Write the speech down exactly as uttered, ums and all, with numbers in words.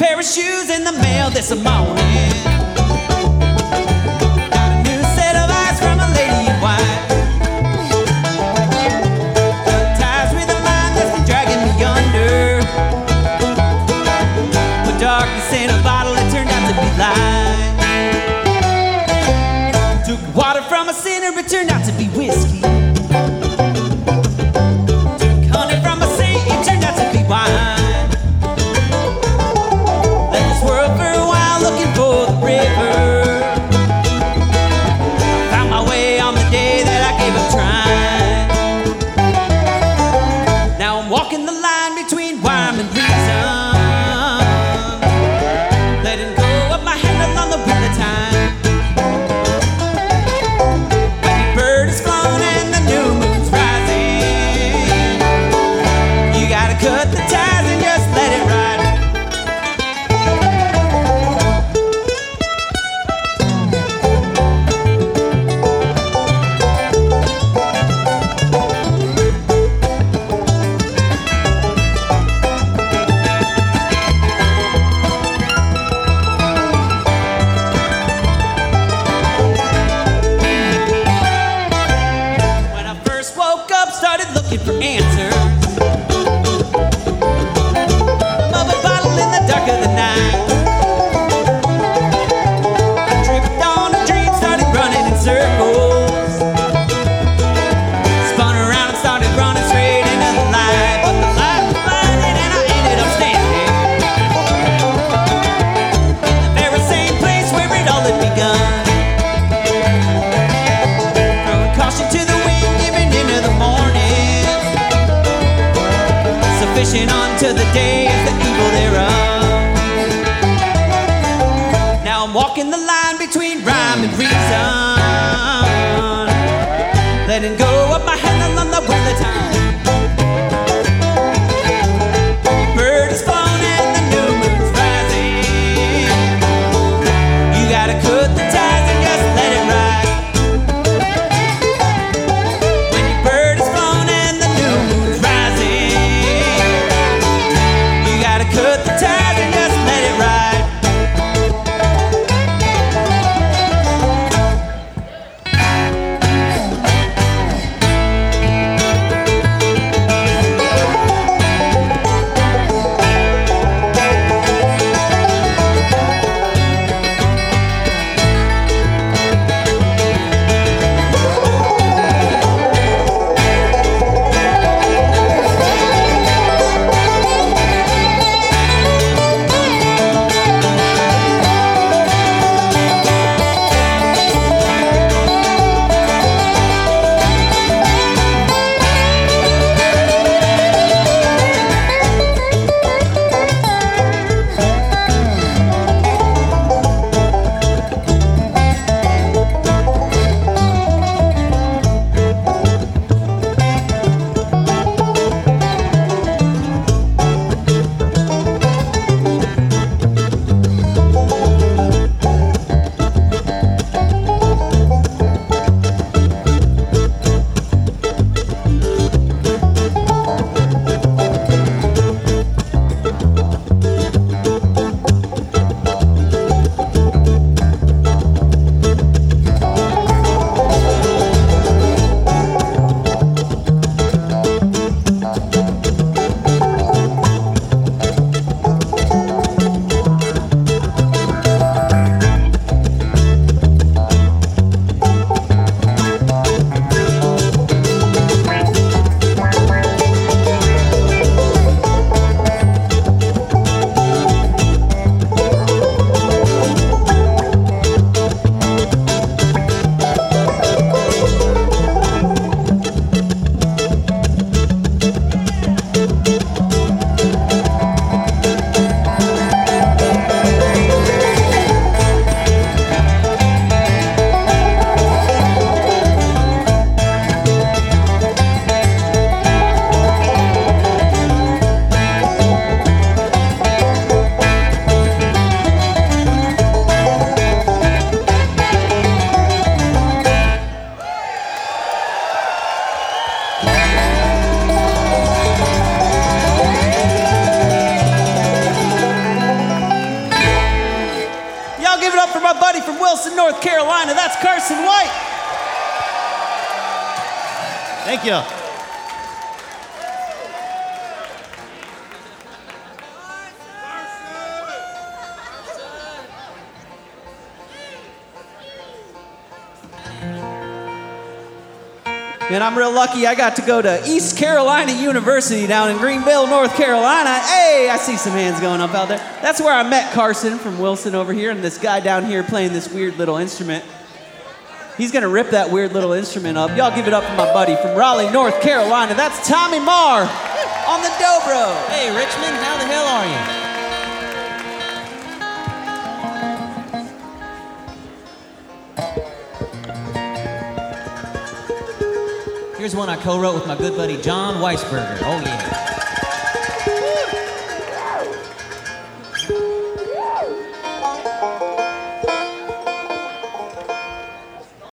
pair of shoes in the mail this morning. Got a new set of eyes from a lady in white. Cut ties with a line that's been dragging me under. Put darkness in a bottle, it turned out to be light. Took water from a sinner, it turned out to be whiskey. Took honey from a saint, it turned out to be wine. Walking the line between rhyme and reason, letting go of my handle on the wheel of time. When the bird is flown and the new moon's rising, you gotta cut the ties and just let it ride. For answers above a bottle in the dark of the night. I tripped on a dream, started running in circles, spun around and started running straight into the light. But the light was blinded and I ended up standing in the very same place where it all had begun. Throwing caution to the wind, giving into the morning, fishing on to the day of the evil thereof. Now I'm walking the line between rhyme and reason, letting go of my handle on the wheel of time. Bird is flown and the new moon's rising. You gotta cut the ties and just let it ride. When your bird is flown and the new moon's rising, cut the ties and just let it ride. my buddy from Wilson, North Carolina. That's Carson White. Thank you. And I'm real lucky I got to go to East Carolina University down in Greenville, North Carolina. Hey, I see some hands going up out there. That's where I met Carson from Wilson over here, and this guy down here playing this weird little instrument. He's gonna rip that weird little instrument up. Y'all give it up for my buddy from Raleigh, North Carolina. That's Tommy Marr on the dobro. Hey, Richmond, how the hell are you? Here's one I co-wrote with my good buddy John Weisberger. Oh, yeah.